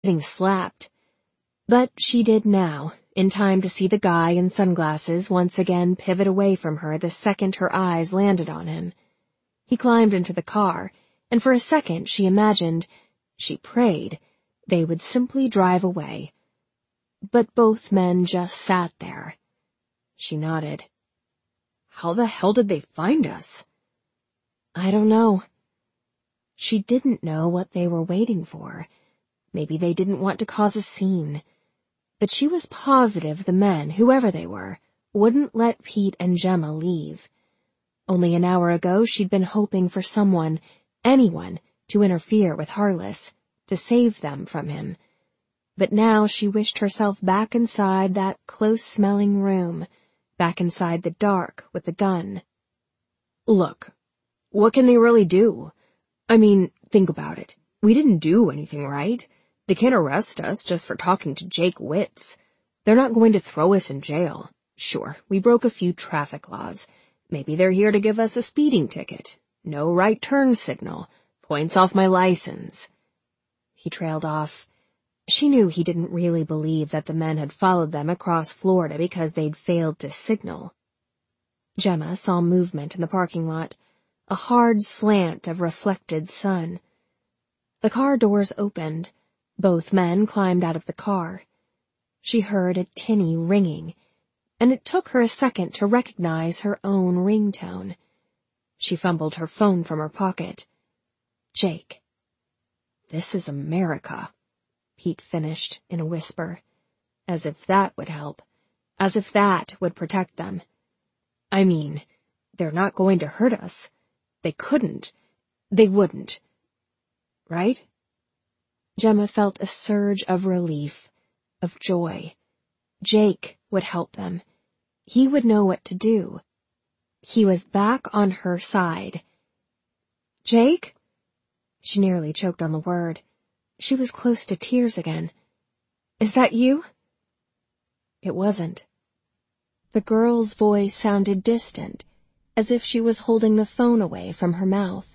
getting slapped. But she did now, in time to see the guy in sunglasses once again pivot away from her the second her eyes landed on him. He climbed into the car, and for a second she imagined, she prayed, they would simply drive away. But both men just sat there. She nodded. How the hell did they find us? I don't know. She didn't know what they were waiting for. Maybe they didn't want to cause a scene. But she was positive the men, whoever they were, wouldn't let Pete and Gemma leave. Only an hour ago she'd been hoping for someone, anyone, to interfere with Harless, to save them from him. But now she wished herself back inside that close-smelling room, back inside the dark with the gun. Look, what can they really do? I mean, think about it. We didn't do anything, right? They can't arrest us just for talking to Jake Witz. They're not going to throw us in jail. Sure, we broke a few traffic laws. Maybe they're here to give us a speeding ticket. No right turn signal. Points off my license. He trailed off. She knew he didn't really believe that the men had followed them across Florida because they'd failed to signal. Gemma saw movement in the parking lot, a hard slant of reflected sun. The car doors opened. Both men climbed out of the car. She heard a tinny ringing, and it took her a second to recognize her own ringtone. She fumbled her phone from her pocket. Jake. This is America, Pete finished in a whisper, as if that would help, as if that would protect them. I mean, they're not going to hurt us. They couldn't. They wouldn't. Right? Gemma felt a surge of relief, of joy. Jake would help them. He would know what to do. He was back on her side. Jake? She nearly choked on the word. She was close to tears again. Is that you? It wasn't. The girl's voice sounded distant, as if she was holding the phone away from her mouth.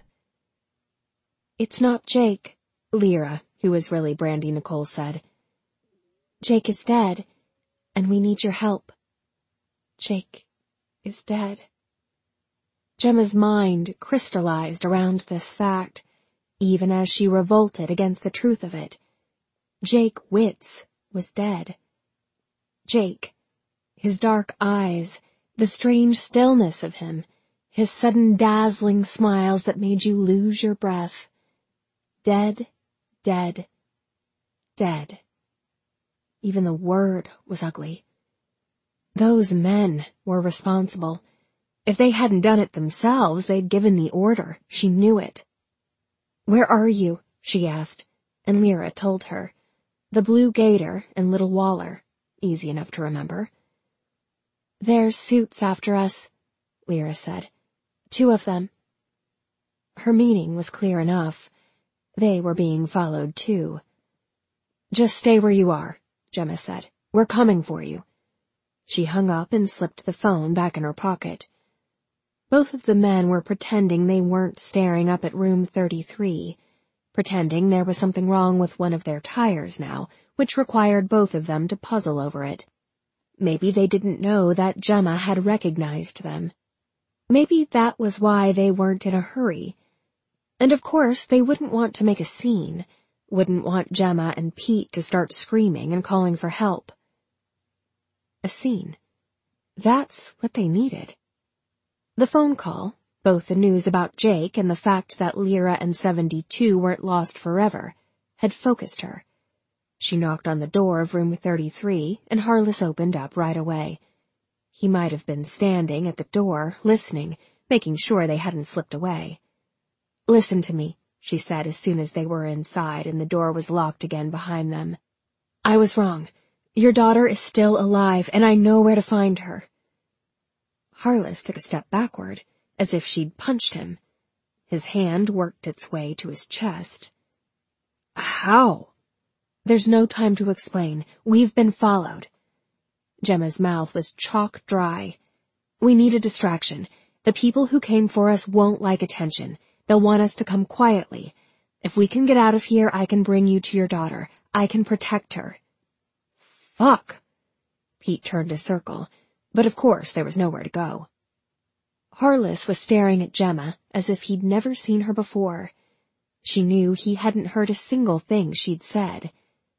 It's not Jake, Lyra, who was really Brandy Nicole, said. Jake is dead, and we need your help. Jake is dead. Gemma's mind crystallized around this fact, even as she revolted against the truth of it. Jake Witz was dead. Jake, his dark eyes, the strange stillness of him, his sudden dazzling smiles that made you lose your breath. Dead, dead, dead. Even the word was ugly. Those men were responsible. If they hadn't done it themselves, they'd given the order. She knew it. Where are you? She asked, and Lyra told her. The Blue Gator and Little Waller. Easy enough to remember. There's suits after us, Lyra said. 2 of them. Her meaning was clear enough. They were being followed, too. Just stay where you are, Gemma said. We're coming for you. She hung up and slipped the phone back in her pocket. Both of the men were pretending they weren't staring up at room 33, pretending there was something wrong with one of their tires now, which required both of them to puzzle over it. Maybe they didn't know that Gemma had recognized them. Maybe that was why they weren't in a hurry. And of course they wouldn't want to make a scene, wouldn't want Gemma and Pete to start screaming and calling for help. A scene. That's what they needed. The phone call, both the news about Jake and the fact that Lyra and 72 weren't lost forever, had focused her. She knocked on the door of room 33, and Harless opened up right away. He might have been standing at the door, listening, making sure they hadn't slipped away. Listen to me, she said as soon as they were inside and the door was locked again behind them. I was wrong. Your daughter is still alive, and I know where to find her. Harless took a step backward, as if she'd punched him. His hand worked its way to his chest. How? There's no time to explain. We've been followed. Gemma's mouth was chalk dry. We need a distraction. The people who came for us won't like attention. They'll want us to come quietly. If we can get out of here, I can bring you to your daughter. I can protect her." Fuck! Pete turned to circle, but of course there was nowhere to go. Harless was staring at Gemma as if he'd never seen her before. She knew he hadn't heard a single thing she'd said.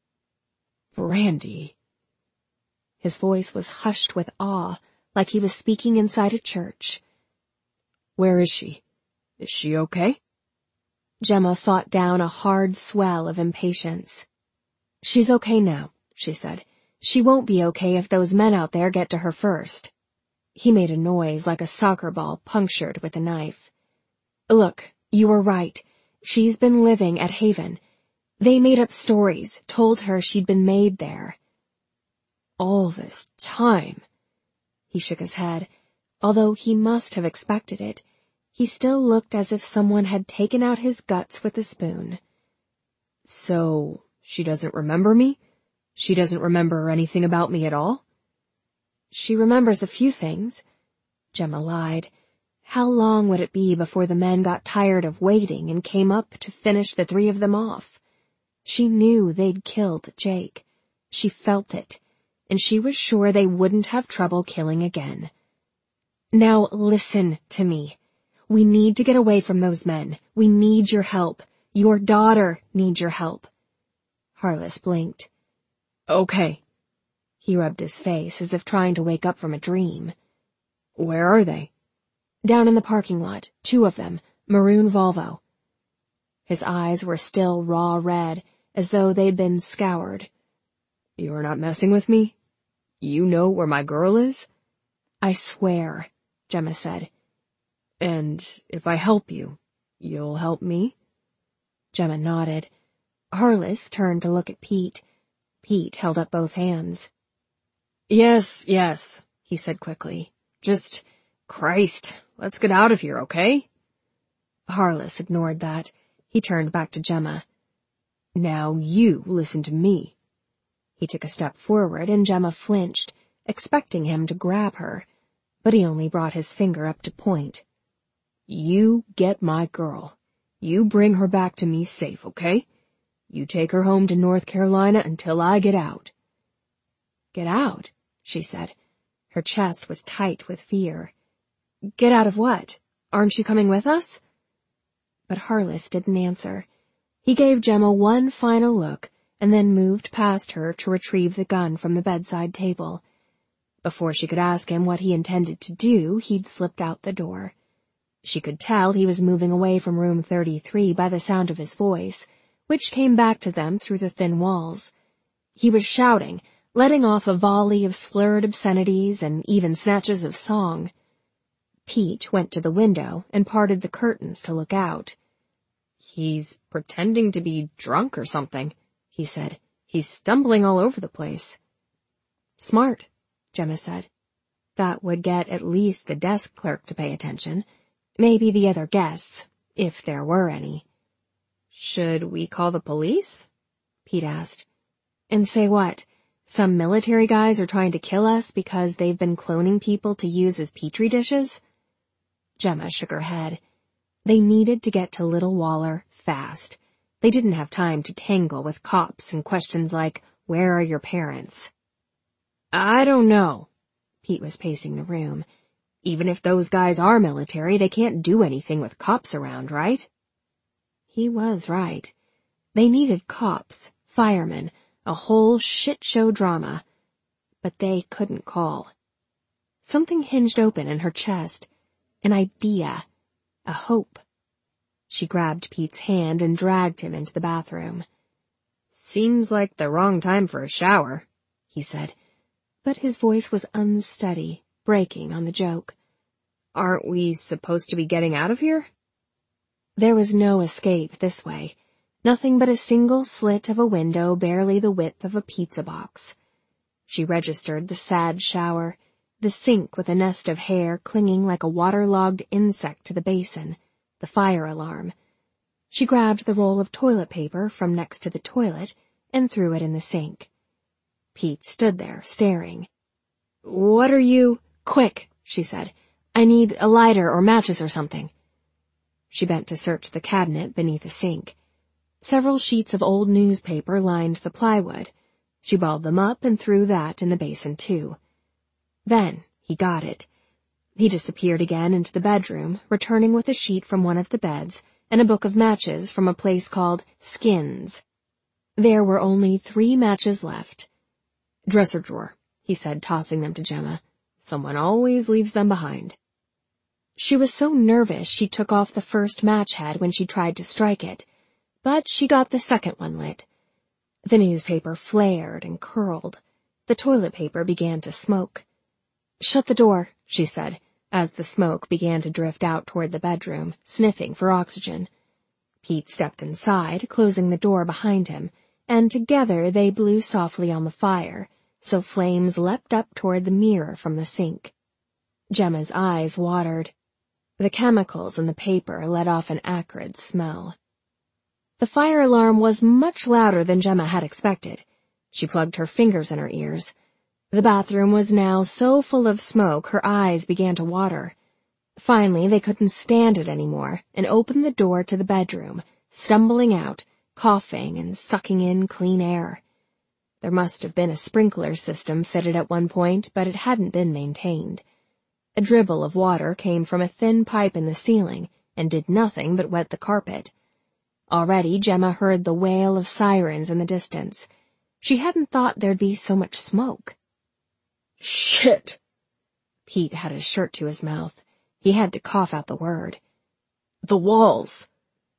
"Brandy." His voice was hushed with awe, like he was speaking inside a church. "Where is she? Is she okay?" Gemma fought down a hard swell of impatience. "She's okay now," she said. "She won't be okay if those men out there get to her first." He made a noise like a soccer ball punctured with a knife. "Look, you were right. She's been living at Haven. They made up stories, told her she'd been made there." "All this time?" He shook his head. Although he must have expected it, he still looked as if someone had taken out his guts with a spoon. "So, she doesn't remember me? She doesn't remember anything about me at all?" "She remembers a few things." Gemma lied. How long would it be before the men got tired of waiting and came up to finish the three of them off? She knew they'd killed Jake. She felt it, and she was sure they wouldn't have trouble killing again. "Now listen to me. We need to get away from those men. We need your help. Your daughter needs your help." Harless blinked. "Okay." He rubbed his face as if trying to wake up from a dream. "Where are they?" "Down in the parking lot, 2 of them, maroon Volvo." His eyes were still raw red, as though they'd been scoured. "You're not messing with me? You know where my girl is?" "I swear," Gemma said. "And if I help you, you'll help me?" Gemma nodded. Harless turned to look at Pete. Pete held up both hands. Yes, he said quickly. "Just, Christ, let's get out of here, okay?" Harless ignored that. He turned back to Gemma. "Now you listen to me." He took a step forward and Gemma flinched, expecting him to grab her, but he only brought his finger up to point. "You get my girl. You bring her back to me safe, okay? You take her home to North Carolina until I get out." "Get out?" she said. Her chest was tight with fear. "Get out of what? Aren't you coming with us?" But Harless didn't answer. He gave Gemma one final look and then moved past her to retrieve the gun from the bedside table. Before she could ask him what he intended to do, he'd slipped out the door. She could tell he was moving away from room 33 by the sound of his voice, which came back to them through the thin walls. He was shouting, letting off a volley of slurred obscenities and even snatches of song. Pete went to the window and parted the curtains to look out. "He's pretending to be drunk or something," he said. "He's stumbling all over the place." "Smart," Gemma said. That would get at least the desk clerk to pay attention. Maybe the other guests, if there were any. "Should we call the police?" Pete asked. "And say what? Some military guys are trying to kill us because they've been cloning people to use as petri dishes?" Gemma shook her head. They needed to get to Little Waller fast. They didn't have time to tangle with cops and questions like, "Where are your parents?" "I don't know." Pete was pacing the room. "Even if those guys are military, they can't do anything with cops around, right?" He was right. They needed cops, firemen, a whole shit-show drama. But they couldn't call. Something hinged open in her chest. An idea. A hope. She grabbed Pete's hand and dragged him into the bathroom. "Seems like the wrong time for a shower," he said. But his voice was unsteady, breaking on the joke. "Aren't we supposed to be getting out of here?" There was no escape this way. Nothing but a single slit of a window barely the width of a pizza box. She registered the sad shower, the sink with a nest of hair clinging like a waterlogged insect to the basin, the fire alarm. She grabbed the roll of toilet paper from next to the toilet and threw it in the sink. Pete stood there, staring. "What are you—" "Quick," she said. "I need a lighter or matches or something." She bent to search the cabinet beneath the sink. Several sheets of old newspaper lined the plywood. She balled them up and threw that in the basin too. Then he got it. He disappeared again into the bedroom, returning with a sheet from one of the beds and a book of matches from a place called Skins. There were only 3 matches left. "Dresser drawer," he said, tossing them to Gemma. "Someone always leaves them behind." She was so nervous she took off the first match head when she tried to strike it, but she got the second one lit. The newspaper flared and curled. The toilet paper began to smoke. "Shut the door," she said, as the smoke began to drift out toward the bedroom, sniffing for oxygen. Pete stepped inside, closing the door behind him, and together they blew softly on the fire, so flames leapt up toward the mirror from the sink. Gemma's eyes watered. The chemicals in the paper let off an acrid smell. The fire alarm was much louder than Gemma had expected. She plugged her fingers in her ears. The bathroom was now so full of smoke her eyes began to water. Finally, they couldn't stand it anymore and opened the door to the bedroom, stumbling out, coughing and sucking in clean air. There must have been a sprinkler system fitted at one point, but it hadn't been maintained. A dribble of water came from a thin pipe in the ceiling and did nothing but wet the carpet. Already Gemma heard the wail of sirens in the distance. She hadn't thought there'd be so much smoke. "Shit!" Pete had his shirt to his mouth. He had to cough out the word. "The walls!"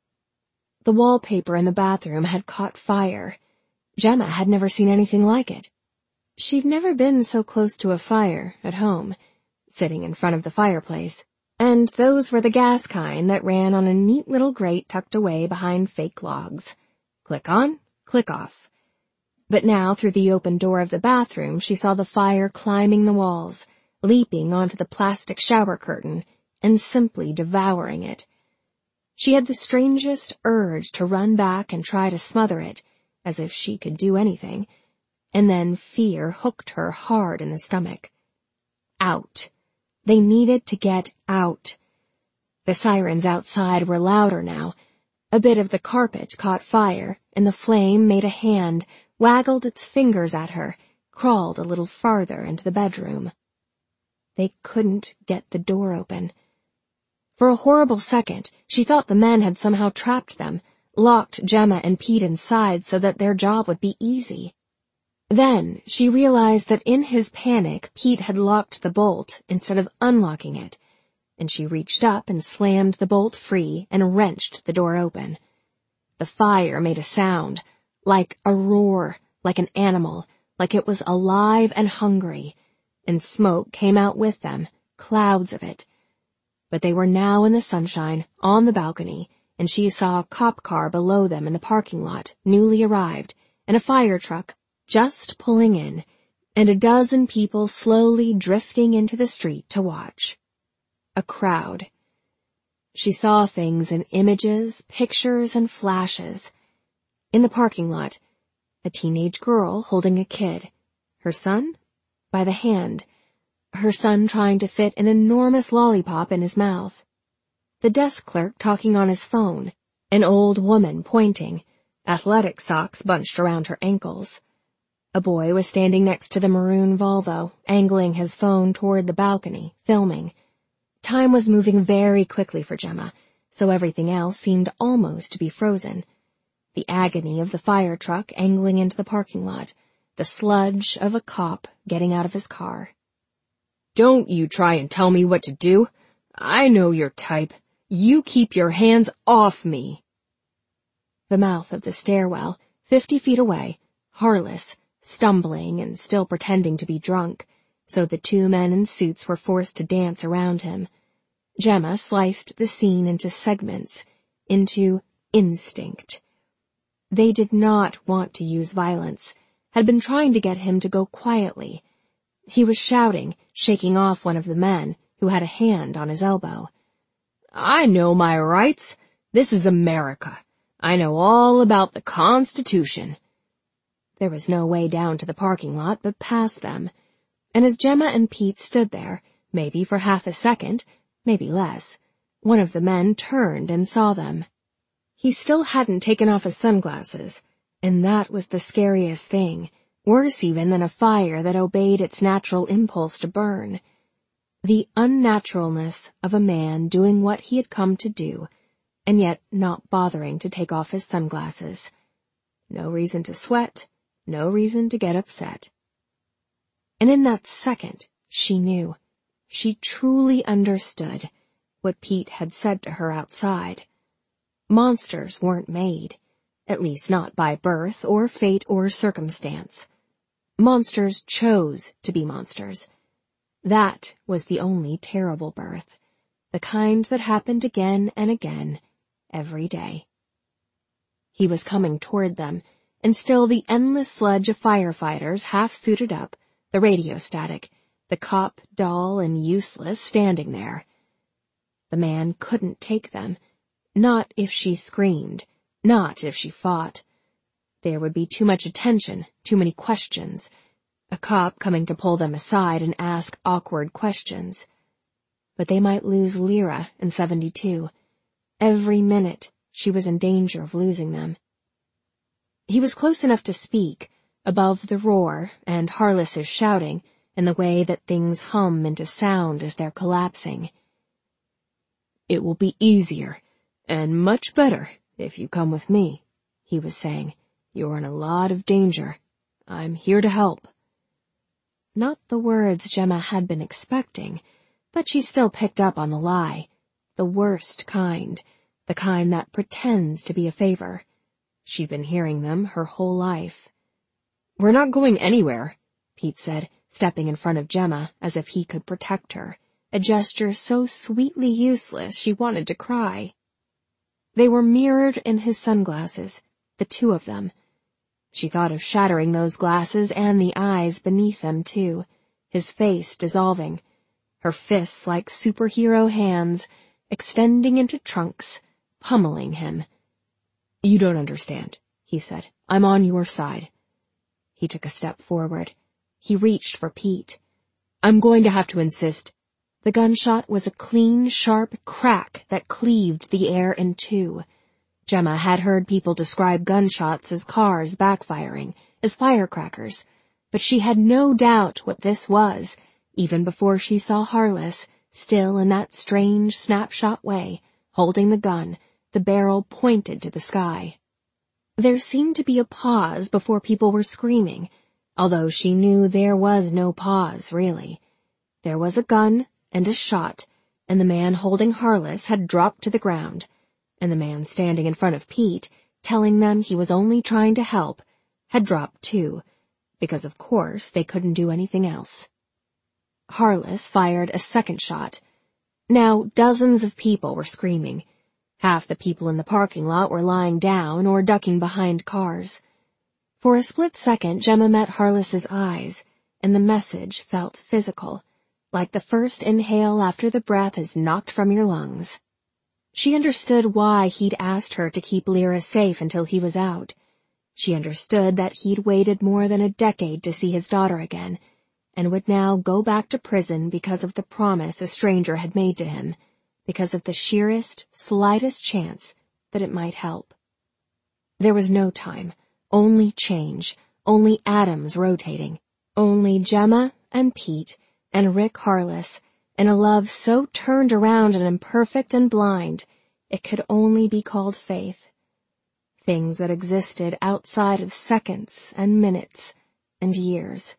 The wallpaper in the bathroom had caught fire. Gemma had never seen anything like it. She'd never been so close to a fire at home, sitting in front of the fireplace, and those were the gas kind that ran on a neat little grate tucked away behind fake logs. Click on, click off. But now through the open door of the bathroom she saw the fire climbing the walls, leaping onto the plastic shower curtain, and simply devouring it. She had the strangest urge to run back and try to smother it, as if she could do anything, and then fear hooked her hard in the stomach. Out. They needed to get out. The sirens outside were louder now. A bit of the carpet caught fire, and the flame made a hand, waggled its fingers at her, crawled a little farther into the bedroom. They couldn't get the door open. For a horrible second, she thought the men had somehow trapped them, locked Gemma and Pete inside so that their job would be easy. Then she realized that in his panic, Pete had locked the bolt instead of unlocking it, and she reached up and slammed the bolt free and wrenched the door open. The fire made a sound, like a roar, like an animal, like it was alive and hungry, and smoke came out with them, clouds of it. But they were now in the sunshine, on the balcony, and she saw a cop car below them in the parking lot, newly arrived, and a fire truck just pulling in, and a dozen people slowly drifting into the street to watch. A crowd. She saw things in images, pictures, and flashes. In the parking lot, a teenage girl holding a kid. Her son? By the hand. Her son trying to fit an enormous lollipop in his mouth. The desk clerk talking on his phone. An old woman pointing. Athletic socks bunched around her ankles. A boy was standing next to the maroon Volvo, angling his phone toward the balcony, filming. Time was moving very quickly for Gemma, so everything else seemed almost to be frozen. The agony of the fire truck angling into the parking lot, the sludge of a cop getting out of his car. "Don't you try and tell me what to do. I know your type. You keep your hands off me." The mouth of the stairwell, 50 feet away, Harless, stumbling and still pretending to be drunk, so the 2 men in suits were forced to dance around him. Gemma sliced the scene into segments, into instinct. They did not want to use violence, had been trying to get him to go quietly. He was shouting, shaking off one of the men, who had a hand on his elbow. "I know my rights. This is America. I know all about the Constitution." There was no way down to the parking lot but past them, and as Gemma and Pete stood there, maybe for half a second, maybe less, one of the men turned and saw them. He still hadn't taken off his sunglasses, and that was the scariest thing, worse even than a fire that obeyed its natural impulse to burn. The unnaturalness of a man doing what he had come to do, and yet not bothering to take off his sunglasses. No reason to sweat, no reason to get upset. And in that second, she knew. She truly understood what Pete had said to her outside. Monsters weren't made, at least not by birth or fate or circumstance. Monsters chose to be monsters. That was the only terrible birth, the kind that happened again and again, every day. He was coming toward them, and still the endless sledge of firefighters half suited up, the radio static, the cop, dull and useless, standing there. The man couldn't take them, not if she screamed, not if she fought. There would be too much attention, too many questions. A cop coming to pull them aside and ask awkward questions. But they might lose Lyra in 72. Every minute, she was in danger of losing them. He was close enough to speak, above the roar and Harless's shouting, and the way that things hum into sound as they're collapsing. "It will be easier, and much better, if you come with me," he was saying. "You're in a lot of danger. I'm here to help." Not the words Gemma had been expecting, but she still picked up on the lie. The worst kind, the kind that pretends to be a favor. She'd been hearing them her whole life. "We're not going anywhere," Pete said, stepping in front of Gemma as if he could protect her, a gesture so sweetly useless she wanted to cry. They were mirrored in his sunglasses, the two of them. She thought of shattering those glasses and the eyes beneath them, too, his face dissolving, her fists like superhero hands, extending into trunks, pummeling him. "You don't understand," he said. "I'm on your side." He took a step forward. He reached for Pete. "I'm going to have to insist." The gunshot was a clean, sharp crack that cleaved the air in two. Gemma had heard people describe gunshots as cars backfiring, as firecrackers, but she had no doubt what this was, even before she saw Harless, still in that strange snapshot way, holding the gun, the barrel pointed to the sky. There seemed to be a pause before people were screaming, although she knew there was no pause, really. There was a gun and a shot, and the man holding Harless had dropped to the ground, and the man standing in front of Pete, telling them he was only trying to help, had dropped too, because of course they couldn't do anything else. Harless fired a second shot. Now dozens of people were screaming. Half the people in the parking lot were lying down or ducking behind cars. For a split second, Gemma met Harless's eyes, and the message felt physical, like the first inhale after the breath is knocked from your lungs. She understood why he'd asked her to keep Lyra safe until he was out. She understood that he'd waited more than a decade to see his daughter again, and would now go back to prison because of the promise a stranger had made to him, because of the sheerest, slightest chance that it might help. There was no time, only change, only atoms rotating, only Gemma and Pete and Rick Harless, and a love so turned around and imperfect and blind, it could only be called faith. Things that existed outside of seconds and minutes and years.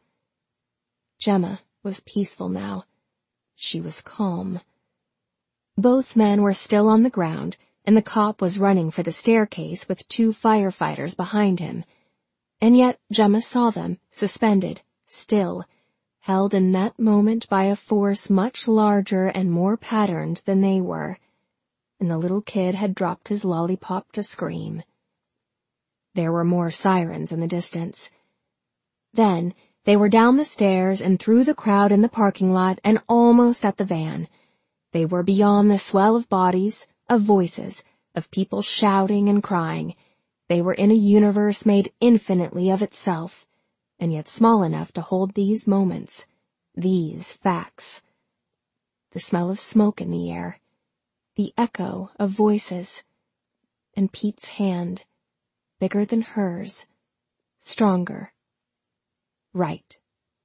Gemma was peaceful now. She was calm. Both men were still on the ground, and the cop was running for the staircase with 2 firefighters behind him. And yet Gemma saw them, suspended, still, held in that moment by a force much larger and more patterned than they were, and the little kid had dropped his lollipop to scream. There were more sirens in the distance. Then they were down the stairs and through the crowd in the parking lot and almost at the van. They were beyond the swell of bodies, of voices, of people shouting and crying. They were in a universe made infinitely of itself, and yet small enough to hold these moments, these facts. The smell of smoke in the air, the echo of voices, and Pete's hand, bigger than hers, stronger. Right.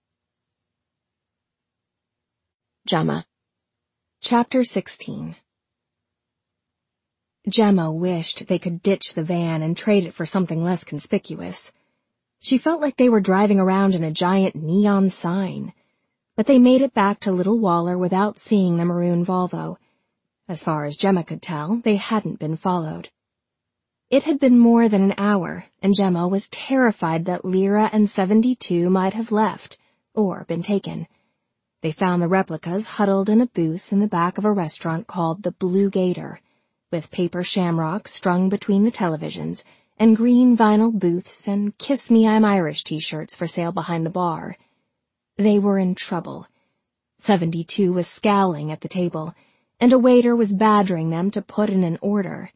Gemma. Chapter 16. Gemma wished they could ditch the van and trade it for something less conspicuous. She felt like they were driving around in a giant neon sign. But they made it back to Little Waller without seeing the maroon Volvo. As far as Gemma could tell, they hadn't been followed. It had been more than an hour, and Gemma was terrified that Lyra and 72 might have left, or been taken. They found the replicas huddled in a booth in the back of a restaurant called the Blue Gator, with paper shamrocks strung between the televisions, and green vinyl booths and Kiss Me I'm Irish t-shirts for sale behind the bar. They were in trouble. 72 was scowling at the table, and a waiter was badgering them to put in an order.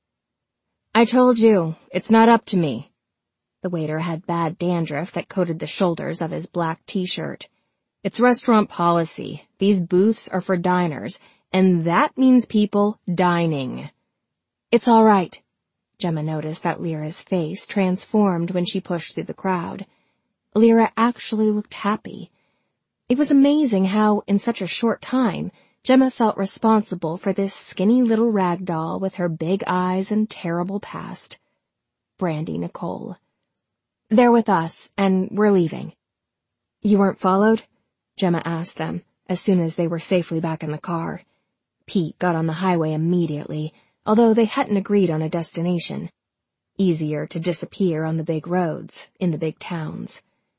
"I told you, it's not up to me." The waiter had bad dandruff that coated the shoulders of his black t-shirt. "It's restaurant policy. These booths are for diners, and that means people dining." "It's all right." Gemma noticed that Lyra's face transformed when she pushed through the crowd. Lyra actually looked happy. It was amazing how, in such a short time, Gemma felt responsible for this skinny little rag doll with her big eyes and terrible past. Brandy Nicole. "They're with us, and we're leaving." "You weren't followed?" Gemma asked them, as soon as they were safely back in the car. Pete got on the highway immediately, although they hadn't agreed on a destination. Easier to disappear on the big roads, in the big towns.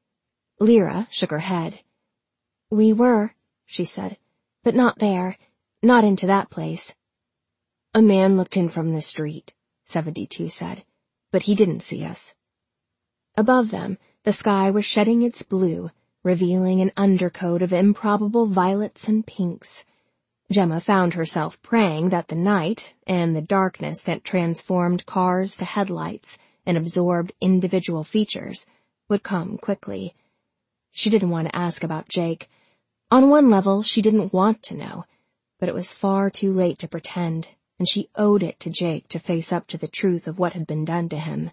Lyra shook her head. "We were," she said, "but not there, not into that place." "A man looked in from the street," 72 said, "but he didn't see us." Above them, the sky was shedding its blue, revealing an undercoat of improbable violets and pinks. Gemma found herself praying that the night, and the darkness that transformed cars to headlights and absorbed individual features, would come quickly. She didn't want to ask about Jake. On one level, she didn't want to know, but it was far too late to pretend, and she owed it to Jake to face up to the truth of what had been done to him.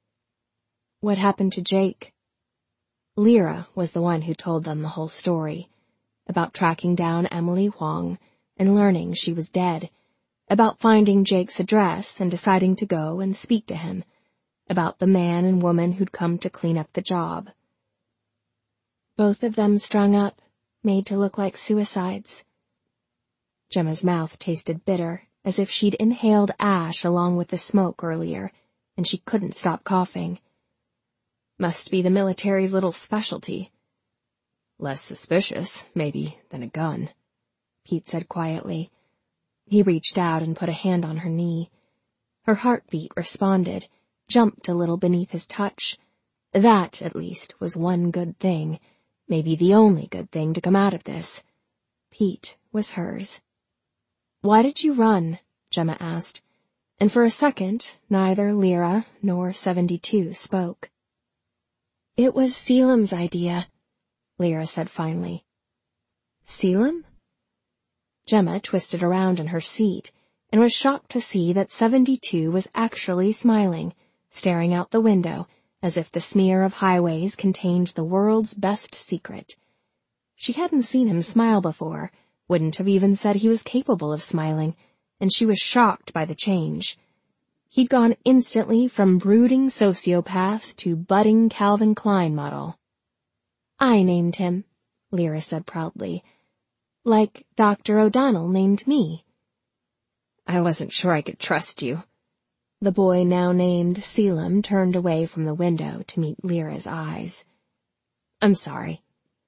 "What happened to Jake?" Lyra was the one who told them the whole story, about tracking down Emily Huang and learning she was dead, about finding Jake's address and deciding to go and speak to him, about the man and woman who'd come to clean up the job. "Both of them strung up, made to look like suicides." Gemma's mouth tasted bitter, as if she'd inhaled ash along with the smoke earlier, and she couldn't stop coughing. "Must be the military's little specialty." "Less suspicious, maybe, than a gun," Pete said quietly. He reached out and put a hand on her knee. Her heartbeat responded, jumped a little beneath his touch. That, at least, was one good thing, maybe the only good thing to come out of this. Pete was hers. "Why did you run?" Gemma asked, and for a second neither Lyra nor 72 spoke. "It was Selim's idea," Lyra said finally. "Selim?" Gemma twisted around in her seat and was shocked to see that 72 was actually smiling, staring out the window as if the smear of highways contained the world's best secret. She hadn't seen him smile before, wouldn't have even said he was capable of smiling, and she was shocked by the change. He'd gone instantly from brooding sociopath to budding Calvin Klein model. "I named him," Lyra said proudly. "Like Dr. O'Donnell named me." "I wasn't sure I could trust you." The boy now named Selim turned away from the window to meet Lyra's eyes. "I'm sorry."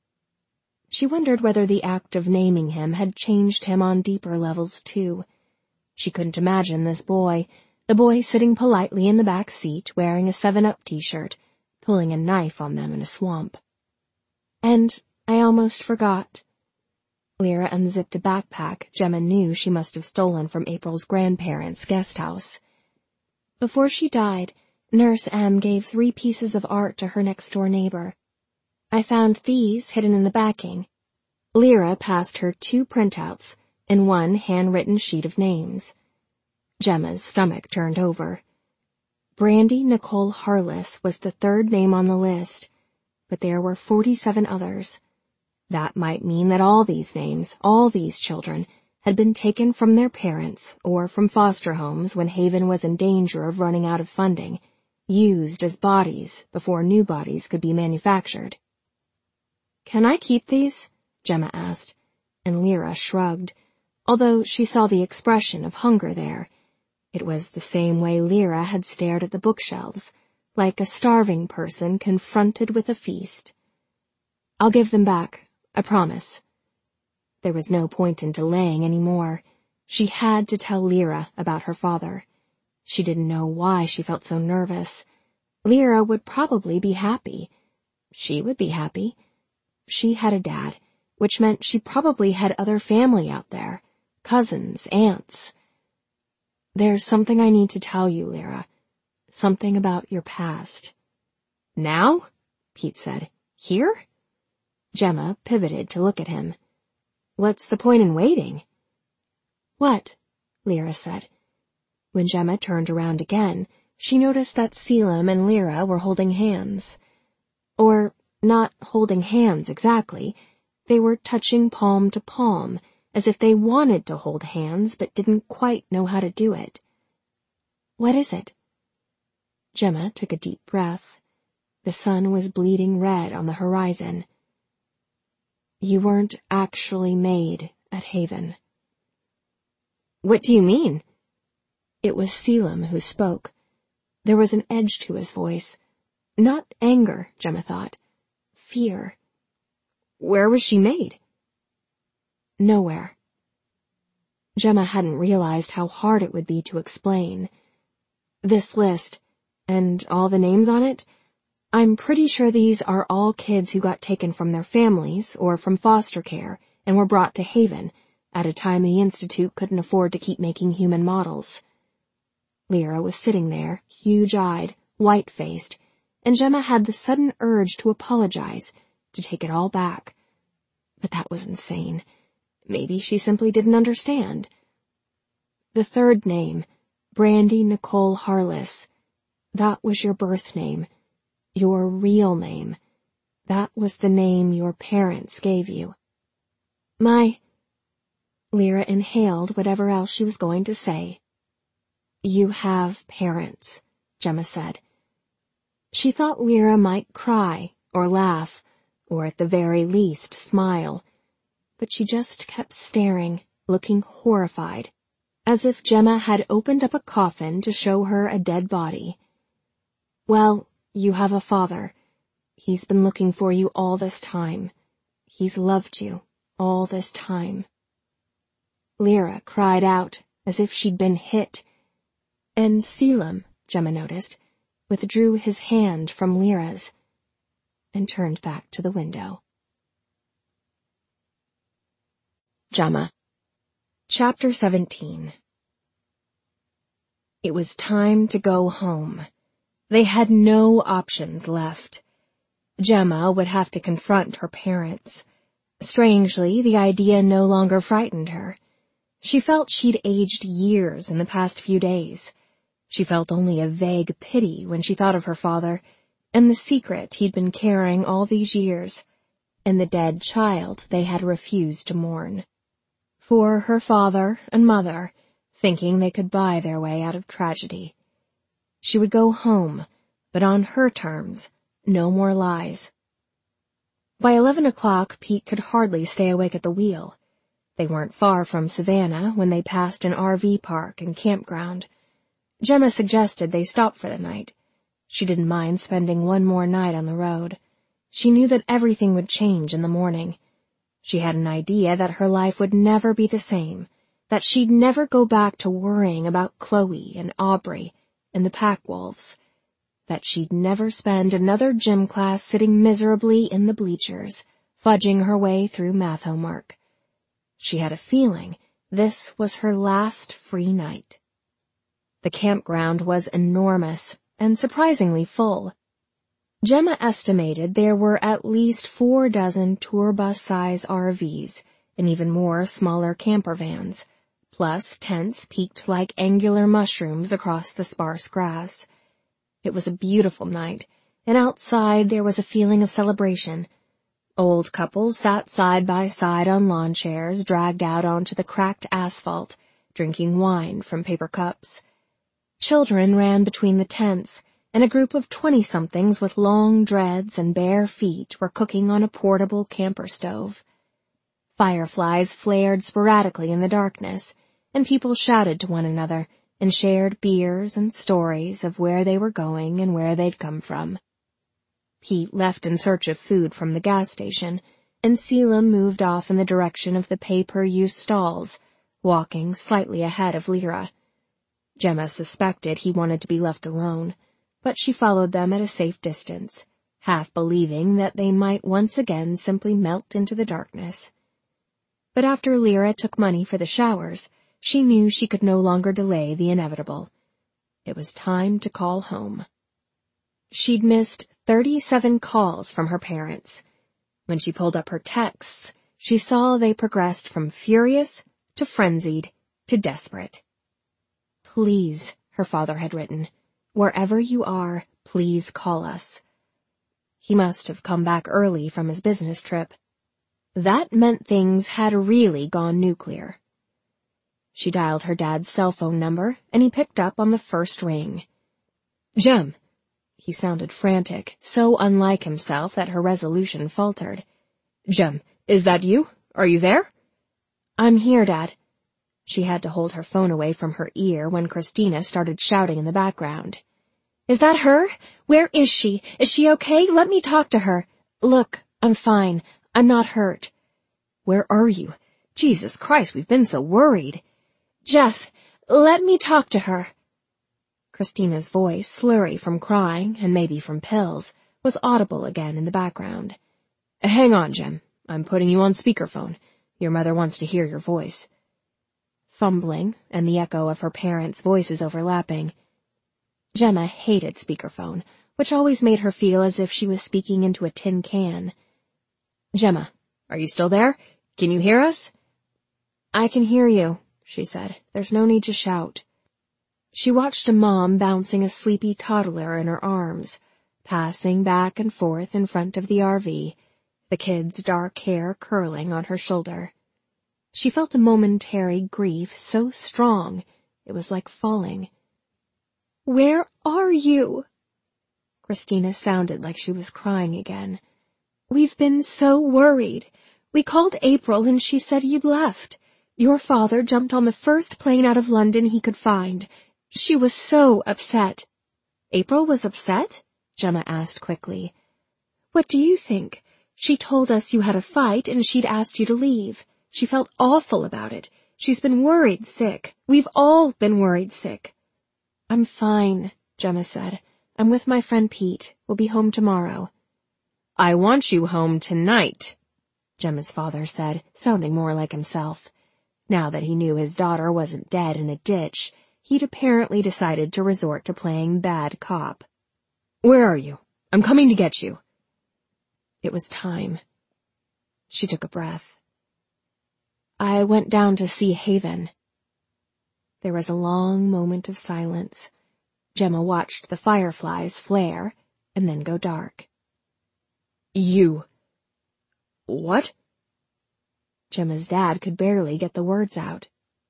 She wondered whether the act of naming him had changed him on deeper levels, too. She couldn't imagine this boy, the boy sitting politely in the back seat wearing a 7-Up t-shirt, pulling a knife on them in a swamp. "And I almost forgot." Lyra unzipped a backpack Gemma knew she must have stolen from April's grandparents' guest house. Before she died, Nurse M gave 3 pieces of art to her next-door neighbor. I found these hidden in the backing. Lyra passed her 2 printouts and 1 handwritten sheet of names. Gemma's stomach turned over. Brandy Nicole Harless was the third name on the list, but there were 47 others. That might mean that all these names, all these children, had been taken from their parents or from foster homes when Haven was in danger of running out of funding, used as bodies before new bodies could be manufactured. "Can I keep these?" Gemma asked, and Lyra shrugged, although she saw the expression of hunger there. It was the same way Lyra had stared at the bookshelves, like a starving person confronted with a feast. "I'll give them back, I promise." There was no point in delaying any more. She had to tell Lyra about her father. She didn't know why she felt so nervous. Lyra would probably be happy. She would be happy. She had a dad, which meant she probably had other family out there, cousins, aunts. "There's something I need to tell you, Lyra. Something about your past." "Now?" Pete said. "Here?" Gemma pivoted to look at him. "What's the point in waiting?" "What?" Lyra said. When Gemma turned around again, she noticed that Selim and Lyra were holding hands. Or, not holding hands exactly. They were touching palm to palm, as if they wanted to hold hands but didn't quite know how to do it. "What is it?" Gemma took a deep breath. The sun was bleeding red on the horizon. "You weren't actually made at Haven." "What do you mean?" It was Selim who spoke. There was an edge to his voice. Not anger, Gemma thought. Fear. "Where was she made?" "Nowhere." Gemma hadn't realized how hard it would be to explain. "This list, and all the names on it, I'm pretty sure these are all kids who got taken from their families or from foster care and were brought to Haven at a time the Institute couldn't afford to keep making human models." Lyra was sitting there, huge-eyed, white-faced, and Gemma had the sudden urge to apologize, to take it all back. But that was insane. Maybe she simply didn't understand. "The third name, Brandy Nicole Harless, that was your birth name. Your real name. That was the name your parents gave you." Lyra inhaled whatever else she was going to say. "You have parents," Gemma said. She thought Lyra might cry or laugh, or at the very least smile, but she just kept staring, looking horrified, as if Gemma had opened up a coffin to show her a dead body. "Well, you have a father. He's been looking for you all this time. He's loved you all this time." Lyra cried out as if she'd been hit, and Selim, Gemma noticed, withdrew his hand from Lyra's and turned back to the window. Gemma. Chapter 17. It was time to go home. They had no options left. Gemma would have to confront her parents. Strangely, the idea no longer frightened her. She felt she'd aged years in the past few days. She felt only a vague pity when she thought of her father, and the secret he'd been carrying all these years, and the dead child they had refused to mourn. For her father and mother, thinking they could buy their way out of tragedy. She would go home, but on her terms, no more lies. By 11 o'clock, Pete could hardly stay awake at the wheel. They weren't far from Savannah when they passed an RV park and campground. Gemma suggested they stop for the night. She didn't mind spending one more night on the road. She knew that everything would change in the morning. She had an idea that her life would never be the same, that she'd never go back to worrying about Chloe and Aubrey and the Packwolves, that she'd never spend another gym class sitting miserably in the bleachers, fudging her way through math homework. She had a feeling this was her last free night. The campground was enormous and surprisingly full. Gemma estimated there were at least 4 dozen tour bus-size RVs and even more smaller camper vans, plus tents peaked like angular mushrooms across the sparse grass. It was a beautiful night, and outside there was a feeling of celebration. Old couples sat side by side on lawn chairs dragged out onto the cracked asphalt, drinking wine from paper cups. Children ran between the tents, and a group of 20-somethings with long dreads and bare feet were cooking on a portable camper stove. Fireflies flared sporadically in the darkness, and people shouted to one another and shared beers and stories of where they were going and where they'd come from. Pete left in search of food from the gas station, and Selim moved off in the direction of the pay-per-use stalls, walking slightly ahead of Lyra. Gemma suspected he wanted to be left alone, but she followed them at a safe distance, half believing that they might once again simply melt into the darkness. But after Lyra took money for the showers, she knew she could no longer delay the inevitable. It was time to call home. She'd missed 37 calls from her parents. When she pulled up her texts, she saw they progressed from furious to frenzied to desperate. "Please," her father had written, "wherever you are, please call us." He must have come back early from his business trip. That meant things had really gone nuclear. She dialed her dad's cell phone number, and he picked up on the first ring. "Gem." He sounded frantic, so unlike himself that her resolution faltered. "Gem, is that you? Are you there?" "I'm here, Dad." She had to hold her phone away from her ear when Christina started shouting in the background. "Is that her? Where is she? Is she okay? Let me talk to her. Look, I'm fine. I'm not hurt." "Where are you? Jesus Christ, we've been so worried." "Jeff, let me talk to her." Christina's voice, slurry from crying and maybe from pills, was audible again in the background. "Hang on, Gem. I'm putting you on speakerphone. Your mother wants to hear your voice." Fumbling, and the echo of her parents' voices overlapping. Gemma hated speakerphone, which always made her feel as if she was speaking into a tin can. "Gemma, are you still there? Can you hear us?" "I can hear you," she said. "There's no need to shout." She watched a mom bouncing a sleepy toddler in her arms, passing back and forth in front of the RV, the kid's dark hair curling on her shoulder. She felt a momentary grief so strong it was like falling. "Where are you?" Christina sounded like she was crying again. "We've been so worried. We called April and she said you'd left. Your father jumped on the first plane out of London he could find. She was so upset." "April was upset?" Gemma asked quickly. "What do you think? She told us you had a fight and she'd asked you to leave. She felt awful about it. She's been worried sick. We've all been worried sick." "I'm fine," Gemma said. "I'm with my friend Pete. We'll be home tomorrow." "I want you home tonight," Gemma's father said, sounding more like himself. Now that he knew his daughter wasn't dead in a ditch, he'd apparently decided to resort to playing bad cop. "Where are you? I'm coming to get you." It was time. She took a breath. "I went down to see Haven." There was a long moment of silence. Gemma watched the fireflies flare and then go dark. "You... what?" Gemma's dad could barely get the words out.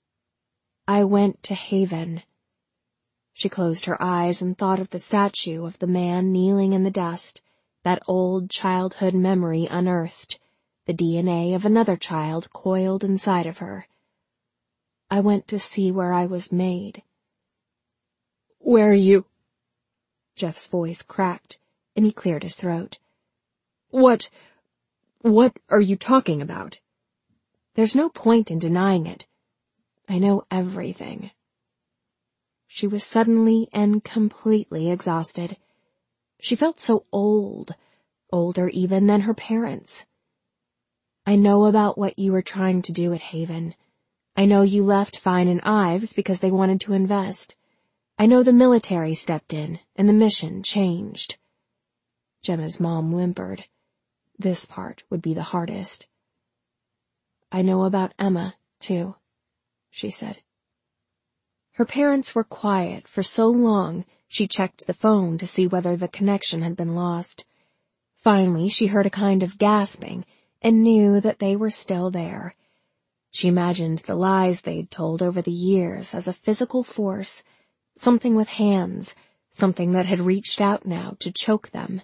"I went to Haven." She closed her eyes and thought of the statue of the man kneeling in the dust, that old childhood memory unearthed, the DNA of another child coiled inside of her. "I went to see where I was made." "Where are you?" Jeff's voice cracked, and he cleared his throat. What are you talking about?" "There's no point in denying it. I know everything." She was suddenly and completely exhausted. She felt so old, older even than her parents. "I know about what you were trying to do at Haven. I know you left Fine and Ives because they wanted to invest. I know the military stepped in and the mission changed." Gemma's mom whimpered. This part would be the hardest. "I know about Emma, too," she said. Her parents were quiet for so long she checked the phone to see whether the connection had been lost. Finally, she heard a kind of gasping and knew that they were still there. She imagined the lies they'd told over the years as a physical force, something with hands, something that had reached out now to choke them.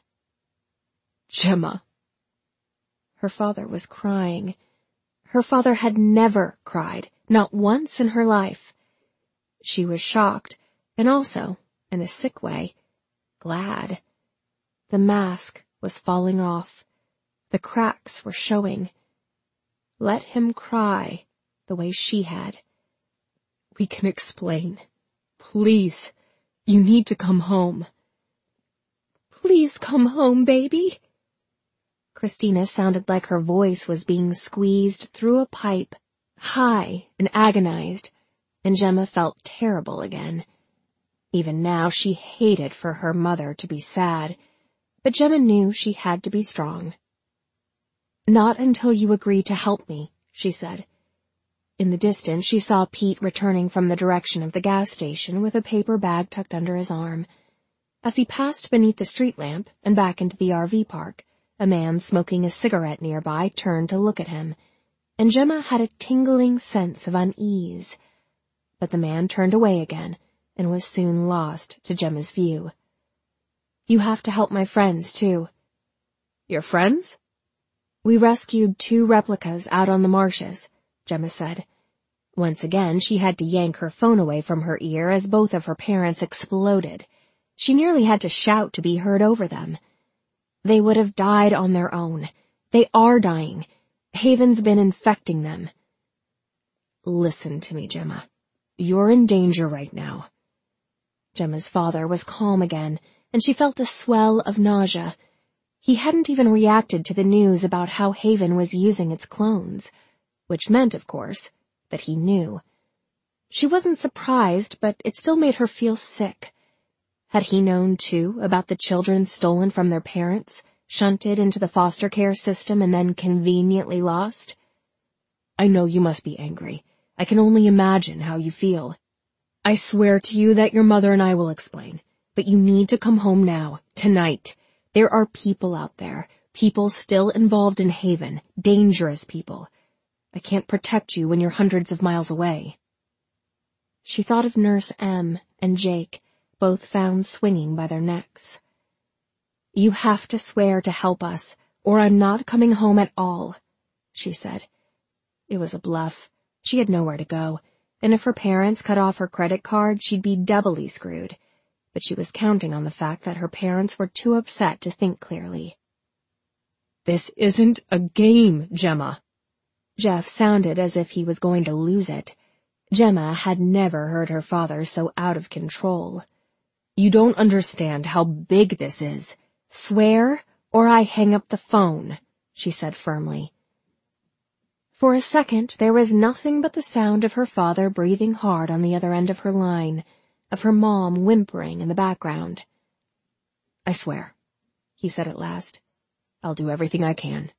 Gemma. Her father was crying. Her father had never cried, not once in her life. She was shocked, and also, in a sick way, glad. The mask was falling off. The cracks were showing. Let him cry the way she had. We can explain. Please, you need to come home. Please come home, baby. Christina sounded like her voice was being squeezed through a pipe, high and agonized, and Gemma felt terrible again. Even now she hated for her mother to be sad, but Gemma knew she had to be strong. Not until you agree to help me, she said. In the distance she saw Pete returning from the direction of the gas station with a paper bag tucked under his arm. As he passed beneath the street lamp and back into the RV park, a man smoking a cigarette nearby turned to look at him, and Gemma had a tingling sense of unease. But the man turned away again and was soon lost to Gemma's view. You have to help my friends, too. Your friends? We rescued 2 replicas out on the marshes, Gemma said. Once again, she had to yank her phone away from her ear as both of her parents exploded. She nearly had to shout to be heard over them. They would have died on their own. They are dying. Haven's been infecting them. Listen to me, Gemma. You're in danger right now. Gemma's father was calm again, and she felt a swell of nausea. He hadn't even reacted to the news about how Haven was using its clones, which meant, of course, that he knew. She wasn't surprised, but it still made her feel sick. Had he known, too, about the children stolen from their parents, shunted into the foster care system, and then conveniently lost? I know you must be angry. I can only imagine how you feel. I swear to you that your mother and I will explain. But you need to come home now, tonight. There are people out there, people still involved in Haven, dangerous people. I can't protect you when you're hundreds of miles away. She thought of Nurse M and Jake, both found swinging by their necks. You have to swear to help us, or I'm not coming home at all, she said. It was a bluff. She had nowhere to go, and if her parents cut off her credit card, she'd be doubly screwed. But she was counting on the fact that her parents were too upset to think clearly. This isn't a game, Gemma. Jeff sounded as if he was going to lose it. Gemma had never heard her father so out of control. You don't understand how big this is. Swear, or I hang up the phone, she said firmly. For a second, there was nothing but the sound of her father breathing hard on the other end of her line, of her mom whimpering in the background. I swear, he said at last. I'll do everything I can.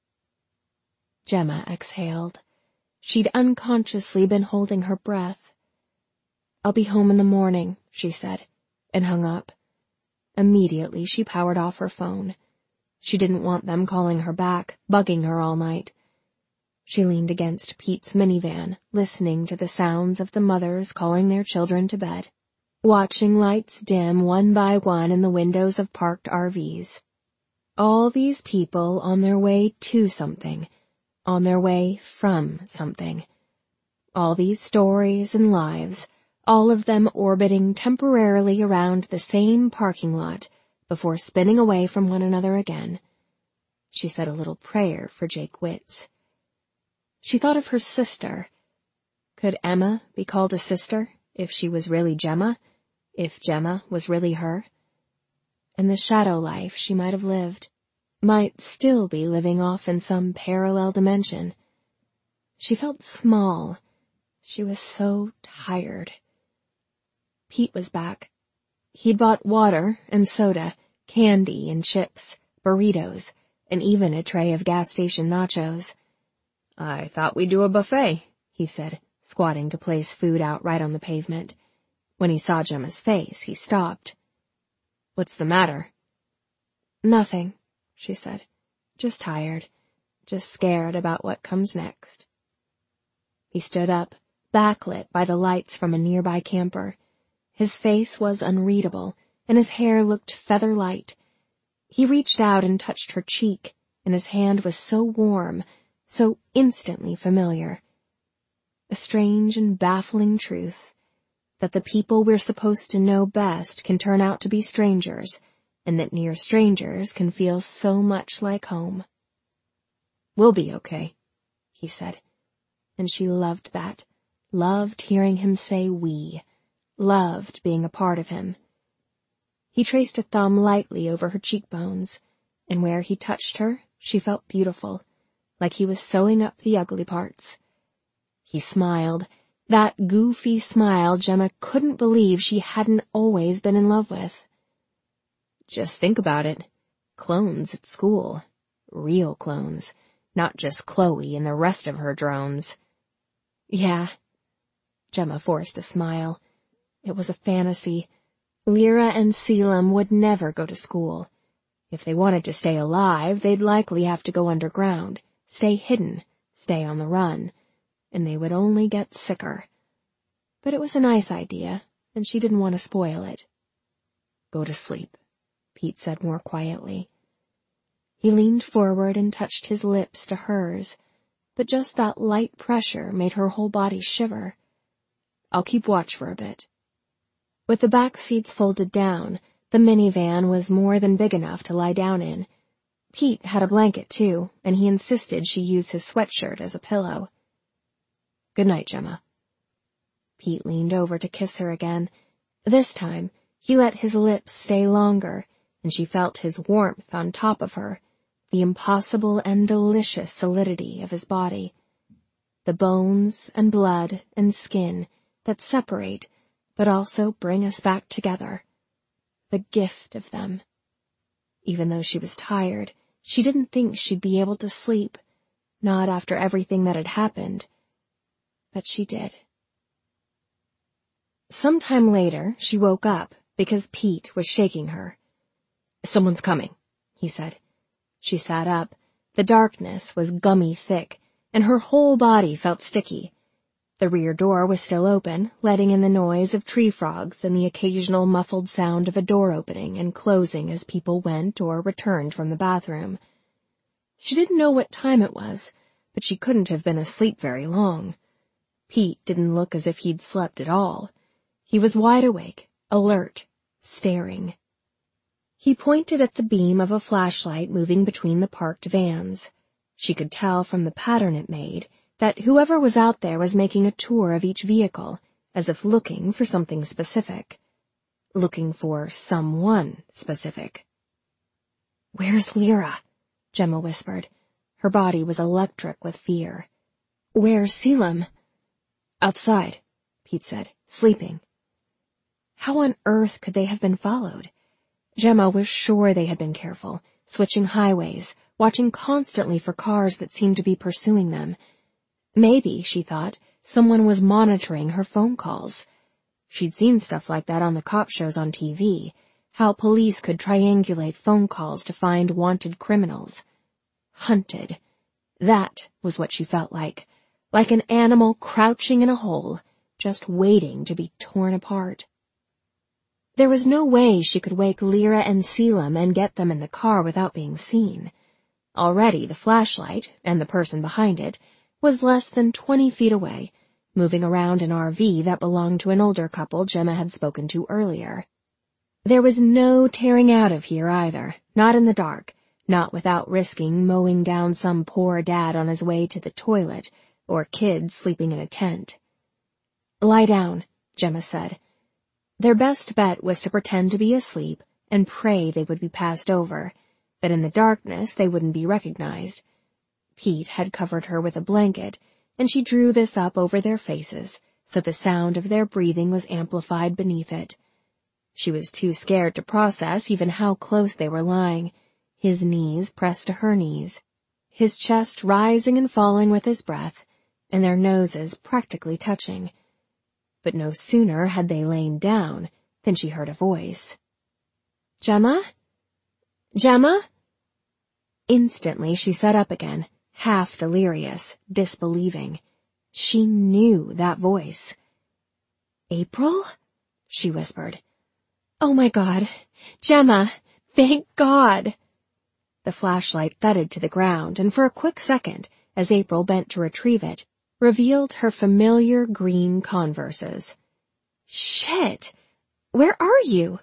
Gemma exhaled. She'd unconsciously been holding her breath. I'll be home in the morning, she said, and hung up. Immediately, she powered off her phone. She didn't want them calling her back, bugging her all night. She leaned against Pete's minivan, listening to the sounds of the mothers calling their children to bed, watching lights dim one by one in the windows of parked RVs. All these people on their way to something, on their way from something. All these stories and lives, all of them orbiting temporarily around the same parking lot before spinning away from one another again. She said a little prayer for Jake Witz. She thought of her sister. Could Emma be called a sister if she was really Gemma, if Gemma was really her? And the shadow life she might have lived, might still be living off in some parallel dimension. She felt small. She was so tired. Pete was back. He'd bought water and soda, candy and chips, burritos, and even a tray of gas station nachos. I thought we'd do a buffet, he said, squatting to place food out right on the pavement. When he saw Gemma's face, he stopped. "What's the matter?" "Nothing," she said. "Just tired. Just scared about what comes next." He stood up, backlit by the lights from a nearby camper. His face was unreadable, and his hair looked feather-light. He reached out and touched her cheek, and his hand was so warm, so instantly familiar. A strange and baffling truth, that the people we're supposed to know best can turn out to be strangers, and that near strangers can feel so much like home. "We'll be okay," he said. And she loved that, loved hearing him say we, loved being a part of him. He traced a thumb lightly over her cheekbones, and where he touched her, she felt beautiful, like he was sewing up the ugly parts. He smiled, that goofy smile Gemma couldn't believe she hadn't always been in love with. "Just think about it. Clones at school. Real clones. Not just Chloe and the rest of her drones." "Yeah." Gemma forced a smile. It was a fantasy. Lyra and Selim would never go to school. If they wanted to stay alive, they'd likely have to go underground, stay hidden, stay on the run, and they would only get sicker. But it was a nice idea, and she didn't want to spoil it. "Go to sleep," Pete said more quietly. He leaned forward and touched his lips to hers, but just that light pressure made her whole body shiver. "I'll keep watch for a bit." With the back seats folded down, the minivan was more than big enough to lie down in. Pete had a blanket, too, and he insisted she use his sweatshirt as a pillow. "Good night, Gemma." Pete leaned over to kiss her again. This time, he let his lips stay longer, and she felt his warmth on top of her, the impossible and delicious solidity of his body. The bones and blood and skin that separate, but also bring us back together. The gift of them. Even though she was tired, she didn't think she'd be able to sleep, not after everything that had happened. But she did. Sometime later, she woke up because Pete was shaking her. "Someone's coming," he said. She sat up. The darkness was gummy thick, and her whole body felt sticky. The rear door was still open, letting in the noise of tree frogs and the occasional muffled sound of a door opening and closing as people went or returned from the bathroom. She didn't know what time it was, but she couldn't have been asleep very long. Pete didn't look as if he'd slept at all. He was wide awake, alert, staring. He pointed at the beam of a flashlight moving between the parked vans. She could tell from the pattern it made that whoever was out there was making a tour of each vehicle, as if looking for something specific. Looking for someone specific. "Where's Lyra?" Gemma whispered. Her body was electric with fear. "Where's Selim?" "Outside," Pete said, "sleeping." How on earth could they have been followed? Gemma was sure they had been careful, switching highways, watching constantly for cars that seemed to be pursuing them. Maybe, she thought, someone was monitoring her phone calls. She'd seen stuff like that on the cop shows on TV, how police could triangulate phone calls to find wanted criminals. Hunted. That was what she felt like an animal crouching in a hole, just waiting to be torn apart. There was no way she could wake Lyra and Selim and get them in the car without being seen. Already the flashlight, and the person behind it, was less than 20 feet away, moving around an RV that belonged to an older couple Gemma had spoken to earlier. There was no tearing out of here either, not in the dark, not without risking mowing down some poor dad on his way to the toilet, or kids sleeping in a tent. "Lie down," Gemma said. Their best bet was to pretend to be asleep and pray they would be passed over, that in the darkness they wouldn't be recognized. Pete had covered her with a blanket, and she drew this up over their faces, so the sound of their breathing was amplified beneath it. She was too scared to process even how close they were lying, his knees pressed to her knees, his chest rising and falling with his breath, and their noses practically touching. But no sooner had they lain down than she heard a voice. "Gemma? Gemma?" Instantly she sat up again, half delirious, disbelieving. She knew that voice. "April?" she whispered. "Oh my God! Gemma! Thank God!" The flashlight thudded to the ground, and for a quick second, as April bent to retrieve it, revealed her familiar green Converses. "Shit! Where are you?"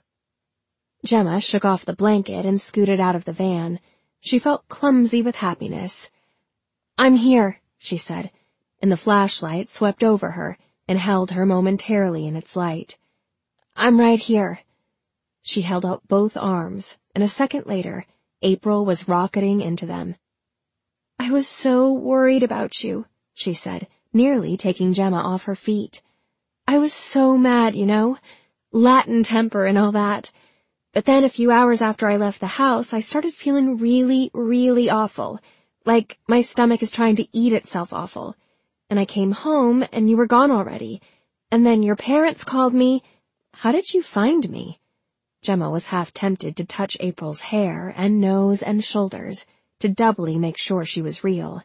Gemma shook off the blanket and scooted out of the van. She felt clumsy with happiness. "I'm here," she said, and the flashlight swept over her and held her momentarily in its light. "I'm right here." She held out both arms, and a second later, April was rocketing into them. "I was so worried about you," she said, nearly taking Gemma off her feet. "I was so mad, you know. Latin temper and all that. But then a few hours after I left the house, I started feeling really, really awful. Like my stomach is trying to eat itself awful. And I came home, and you were gone already. And then your parents called me. How did you find me?" Gemma was half tempted to touch April's hair and nose and shoulders to doubly make sure she was real.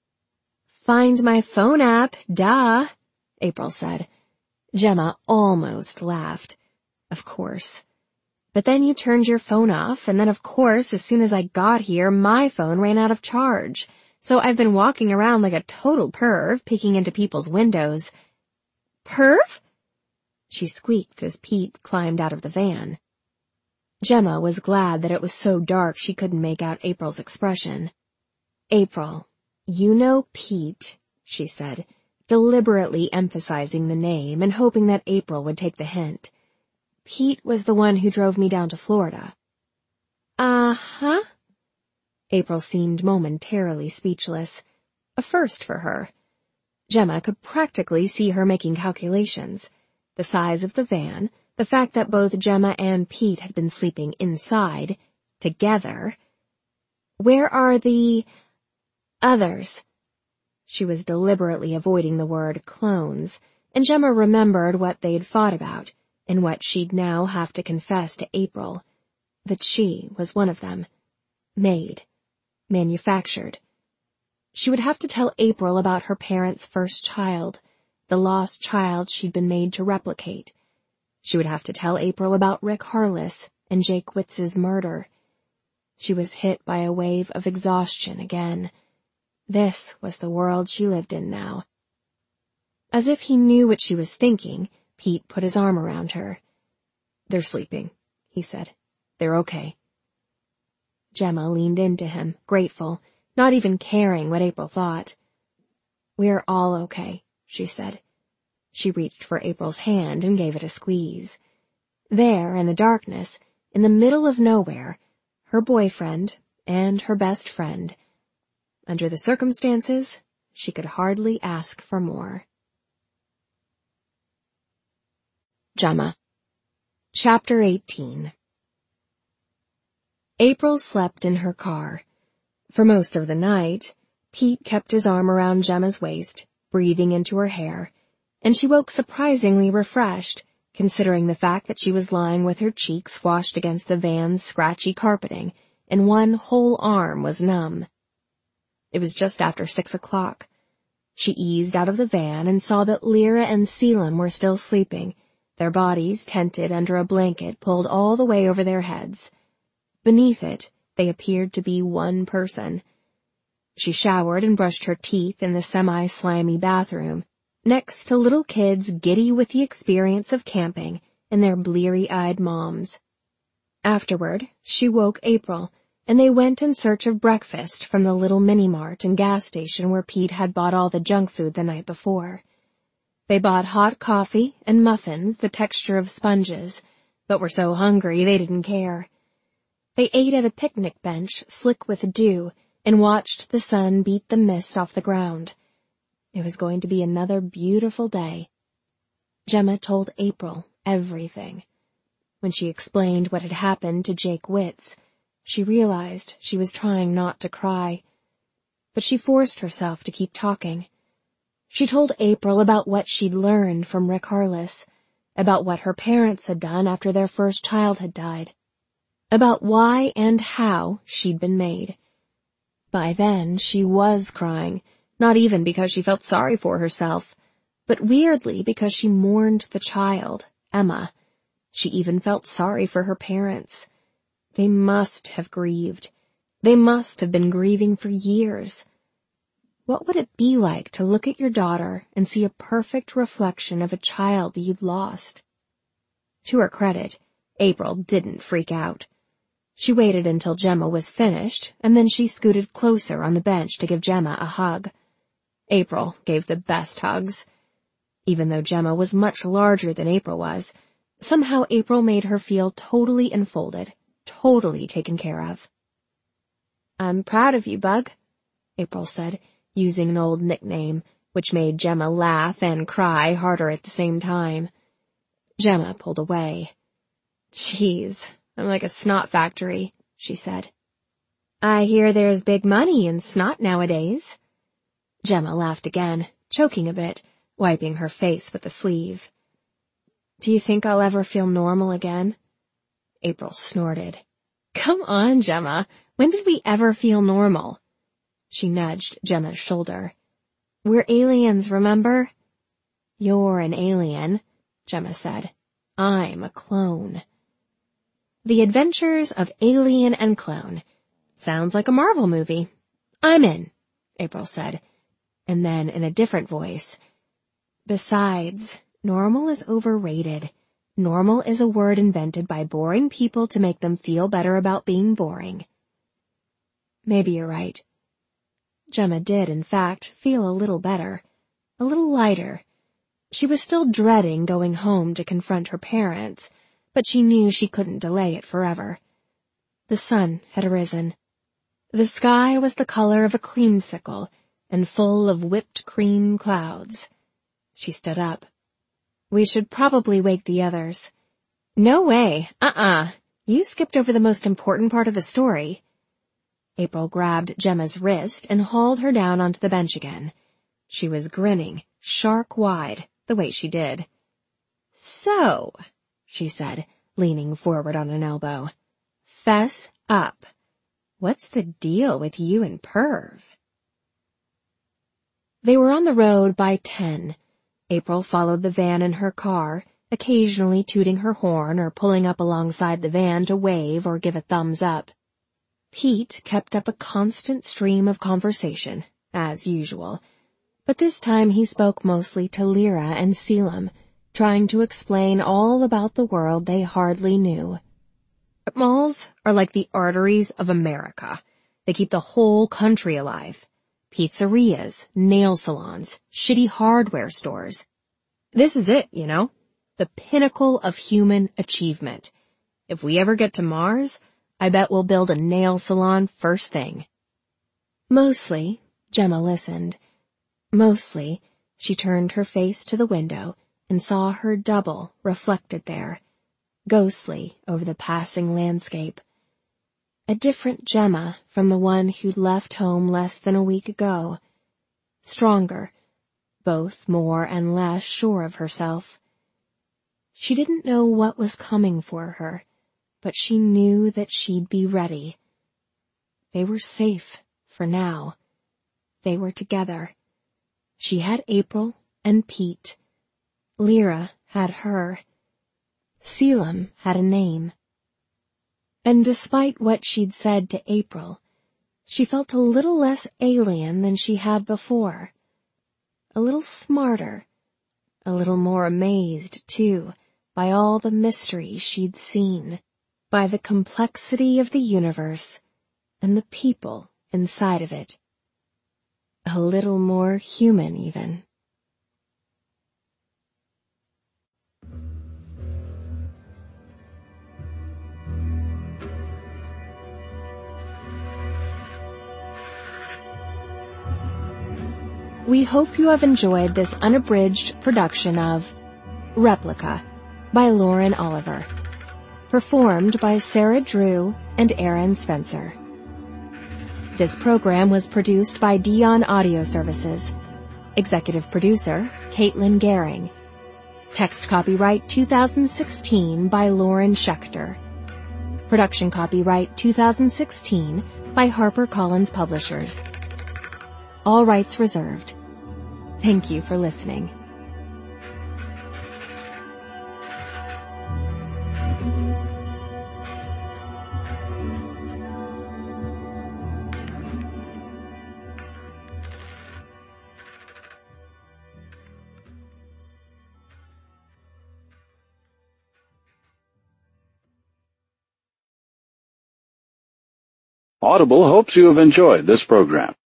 "Find my phone app, duh," April said. Gemma almost laughed. "Of course. But then you turned your phone off, and then of course, as soon as I got here, my phone ran out of charge. So I've been walking around like a total perv, peeking into people's windows." "Perv?" she squeaked as Pete climbed out of the van. Gemma was glad that it was so dark she couldn't make out April's expression. "April, you know Pete," she said, deliberately emphasizing the name and hoping that April would take the hint. "Pete was the one who drove me down to Florida." "Uh-huh." April seemed momentarily speechless, a first for her. Gemma could practically see her making calculations. The size of the van, the fact that both Gemma and Pete had been sleeping inside, together. "Where are the others?" She was deliberately avoiding the word clones, and Gemma remembered what they'd fought about, and what she'd now have to confess to April, that she was one of them. Made. Manufactured. She would have to tell April about her parents' first child, the lost child she'd been made to replicate. She would have to tell April about Rick Harless and Jake Witz's murder. She was hit by a wave of exhaustion again. This was the world she lived in now. As if he knew what she was thinking, Pete put his arm around her. "They're sleeping," he said. "They're okay." Gemma leaned into him, grateful, not even caring what April thought. "We're all okay," she said. She reached for April's hand and gave it a squeeze. There, in the darkness, in the middle of nowhere, her boyfriend and her best friend. Under the circumstances, she could hardly ask for more. Gemma. Chapter 18. April slept in her car. For most of the night, Pete kept his arm around Gemma's waist, breathing into her hair, and she woke surprisingly refreshed, considering the fact that she was lying with her cheek squashed against the van's scratchy carpeting, and one whole arm was numb. It was just after 6 o'clock. She eased out of the van and saw that Lyra and Selim were still sleeping, their bodies tented under a blanket pulled all the way over their heads. Beneath it, they appeared to be one person. She showered and brushed her teeth in the semi-slimy bathroom, next to little kids giddy with the experience of camping and their bleary-eyed moms. Afterward, she woke April, and they went in search of breakfast from the little mini-mart and gas station where Pete had bought all the junk food the night before. They bought hot coffee and muffins the texture of sponges, but were so hungry they didn't care. They ate at a picnic bench slick with dew and watched the sun beat the mist off the ground. It was going to be another beautiful day. Gemma told April everything. When she explained what had happened to Jake Witz, she realized she was trying not to cry. But she forced herself to keep talking. She told April about what she'd learned from Rick Harless, about what her parents had done after their first child had died, about why and how she'd been made. By then, she was crying, not even because she felt sorry for herself, but weirdly because she mourned the child, Emma. She even felt sorry for her parents. They must have grieved. They must have been grieving for years. What would it be like to look at your daughter and see a perfect reflection of a child you'd lost? To her credit, April didn't freak out. She waited until Gemma was finished, and then she scooted closer on the bench to give Gemma a hug. April gave the best hugs. Even though Gemma was much larger than April was, somehow April made her feel totally enfolded, totally taken care of. "I'm proud of you, Bug," April said, using an old nickname, which made Gemma laugh and cry harder at the same time. Gemma pulled away. "Geez, I'm like a snot factory," she said. "I hear there's big money in snot nowadays." Gemma laughed again, choking a bit, wiping her face with the sleeve. "Do you think I'll ever feel normal again?" April snorted. "Come on, Gemma. When did we ever feel normal?" She nudged Gemma's shoulder. "We're aliens, remember?" "You're an alien," Gemma said. "I'm a clone." The Adventures of Alien and Clone. Sounds like a Marvel movie. "I'm in," April said. And then in a different voice, "Besides, normal is overrated. Normal is a word invented by boring people to make them feel better about being boring." Maybe you're right. Gemma did, in fact, feel a little better, a little lighter. She was still dreading going home to confront her parents, but she knew she couldn't delay it forever. The sun had arisen. The sky was the color of a creamsicle and full of whipped cream clouds. She stood up. "We should probably wake the others." "No way. You skipped over the most important part of the story." April grabbed Gemma's wrist and hauled her down onto the bench again. She was grinning, shark-wide, the way she did. "So," she said, leaning forward on an elbow, "fess up. What's the deal with you and Perv?" They were on the road by 10. April followed the van in her car, occasionally tooting her horn or pulling up alongside the van to wave or give a thumbs up. Pete kept up a constant stream of conversation, as usual, but this time he spoke mostly to Lyra and Selim, trying to explain all about the world they hardly knew. "Malls are like the arteries of America. They keep the whole country alive. Pizzerias, nail salons, shitty hardware stores. This is it, you know? The pinnacle of human achievement. If we ever get to Mars, I bet we'll build a nail salon first thing." Mostly, Gemma listened. Mostly, she turned her face to the window and saw her double reflected there, ghostly over the passing landscape. A different Gemma from the one who'd left home less than a week ago. Stronger, both more and less sure of herself. She didn't know what was coming for her, but she knew that she'd be ready. They were safe for now. They were together. She had April and Pete. Lyra had her. Selim had a name. And despite what she'd said to April, she felt a little less alien than she had before. A little smarter. A little more amazed, too, by all the mysteries she'd seen. By the complexity of the universe and the people inside of it. A little more human, even. We hope you have enjoyed this unabridged production of Replica by Lauren Oliver. Performed by Sarah Drew and Aaron Spencer. This program was produced by Dion Audio Services. Executive producer, Caitlin Gehring. Text copyright 2016 by Lauren Schechter. Production copyright 2016 by HarperCollins Publishers. All rights reserved. Thank you for listening. Audible hopes you have enjoyed this program.